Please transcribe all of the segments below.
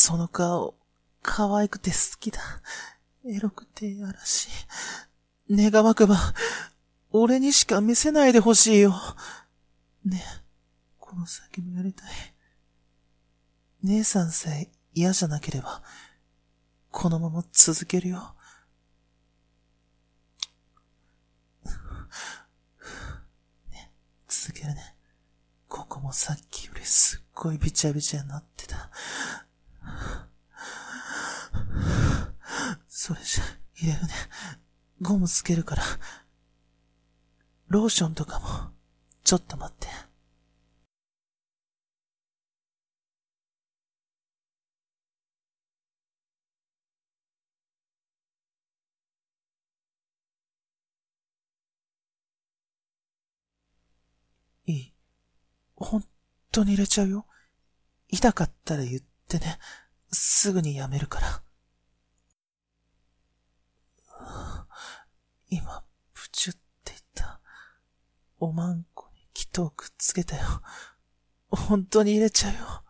その顔、可愛くて好きだ。エロくてやらしい。願わくば、俺にしか見せないでほしいよ。ねえ、この先もやりたい。姉さんさえ嫌じゃなければ、このまま続けるよ。ね、続けるね。ここもさっきよりすっごいビチャビチャになってた。それじゃ、入れるね。ゴムつけるから。ローションとかも、ちょっと待って。いい。本当に入れちゃうよ。痛かったら言ってね。すぐにやめるから。今、プチュって言った。おまんこに気筒くっつけたよ。本当に入れちゃうよ。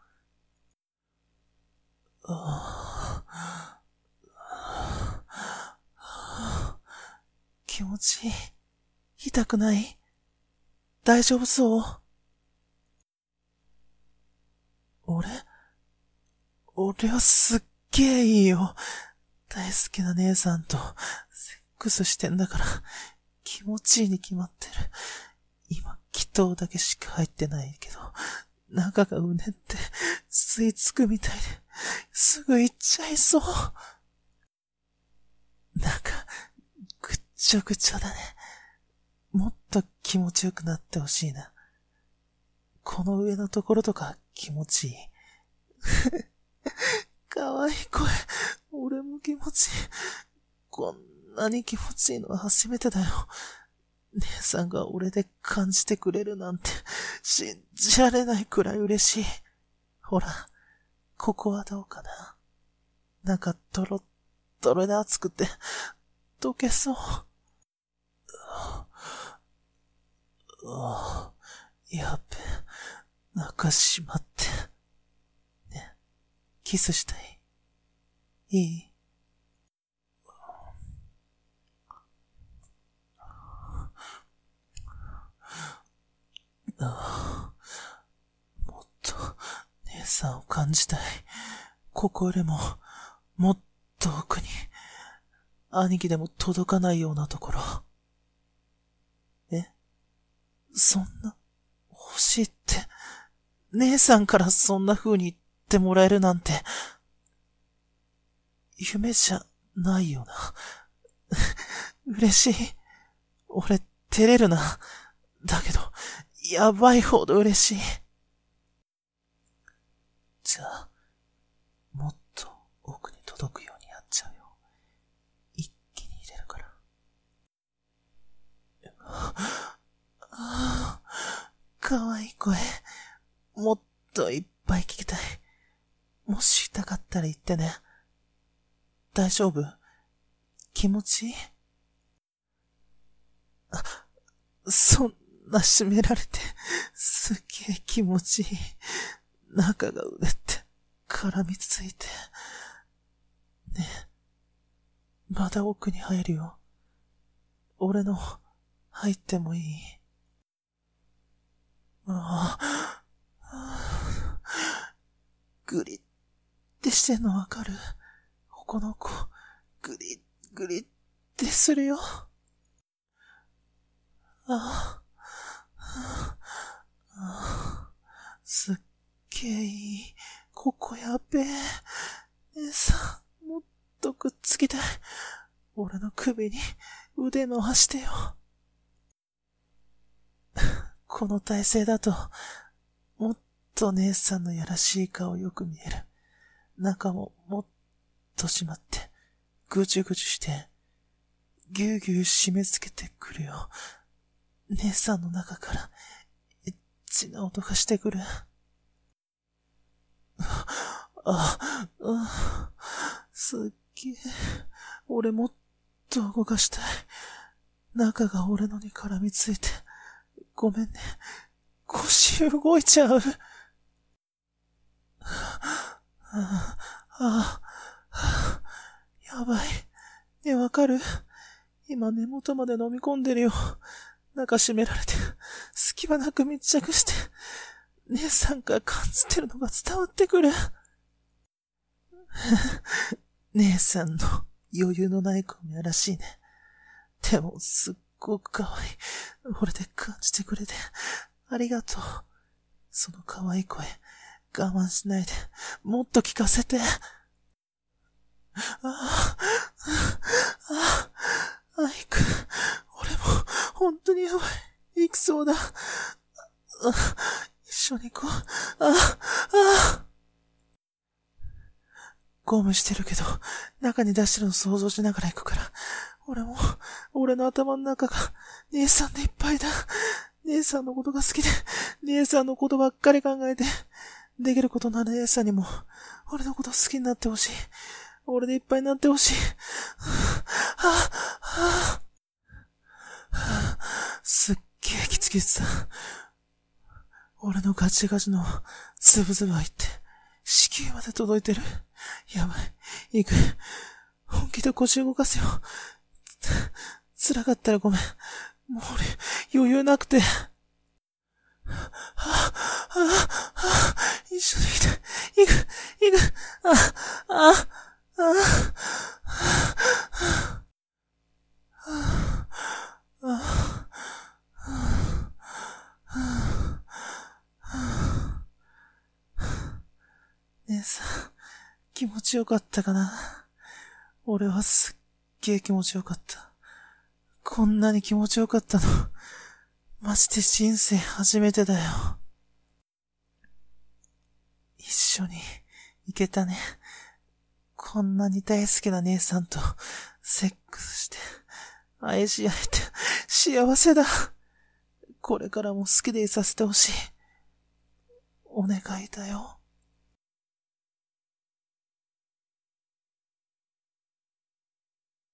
気持ちいい。痛くない？大丈夫そう？俺はすっげえいいよ。大好きな姉さんとセックスしてんだから気持ちいいに決まってる。今、気筒だけしか入ってないけど、中がうねって吸い付くみたいで、すぐ行っちゃいそう。なんか、ぐっちょぐちょだね。もっと気持ちよくなってほしいな。この上のところとか気持ちいい。かわいい声。俺も気持ちいい。こんなに気持ちいいのは初めてだよ。姉さんが俺で感じてくれるなんて信じられないくらい嬉しい。ほら、ここはどうかな。なんかドロッドロで熱くて溶けそう。やっべ、中しまって。ね、キスしたい。いい？もっと、姉さんを感じたい。ここよりも、もっと奥に、兄貴でも届かないようなところ。そんな、欲しいって、姉さんからそんな風に言ってもらえるなんて、夢じゃないよな。嬉しい。俺、照れるな。だけど、やばいほど嬉しい。じゃあ、もっと奥に届くようにやっちゃうよ。一気に入れるから。かわいい声。もっといっぱい聞きたい。もし痛かったら言ってね。大丈夫？気持ちいい？そんな締められて、すっげえ気持ちいい。中がうねって絡みついて。ねえ、まだ奥に入るよ。俺の入ってもいい？グリってしてんのわかる？この子、グリグリってするよ。すっげえいい。ここやべえ。姉さん、もっとくっつきたい。俺の首に腕伸ばしてよ。この体勢だと、もっと姉さんのやらしい顔よく見える。中ももっと締まって、ぐじゅぐじゅして、ぎゅうぎゅう締め付けてくるよ。姉さんの中から、エッチな音がしてくる。すっげえ。俺もっと動かしたい。中が俺のに絡みついて。ごめんね。腰動いちゃう。 ああ、やばい。ね、わかる？今根元まで飲み込んでるよ。中締められて、隙間なく密着して、姉さんが感じてるのが伝わってくる。姉さんの余裕のない声やらしいね。でもすっごく可愛い。俺で感じてくれて、ありがとう。その可愛い声、我慢しないで、もっと聞かせて。アイク、俺も、本当にやばい。行くそうだ。一緒に行こう。ゴムしてるけど、中に出してるの想像しながら行くから。俺の頭の中が、姉さんでいっぱいだ。姉さんのことが好きで、姉さんのことばっかり考えて、できることなら姉さんにも、俺のこと好きになってほしい。俺でいっぱいになってほしい。すっげえキツキツだ。俺のガチガチのズブズブ入って、子宮まで届いてる。やばい。行く。本気で腰動かすよ。辛かったらごめん。もう俺、余裕なくて。一緒に行く。姉さん、気持ちよかったかな？俺はすっげえ気持ちよかった。こんなに気持ちよかったの、マジで人生初めてだよ。一緒に行けたね。こんなに大好きな姉さんとセックスして、愛し合えて幸せだ。これからも好きでいさせてほしい。お願いだよ。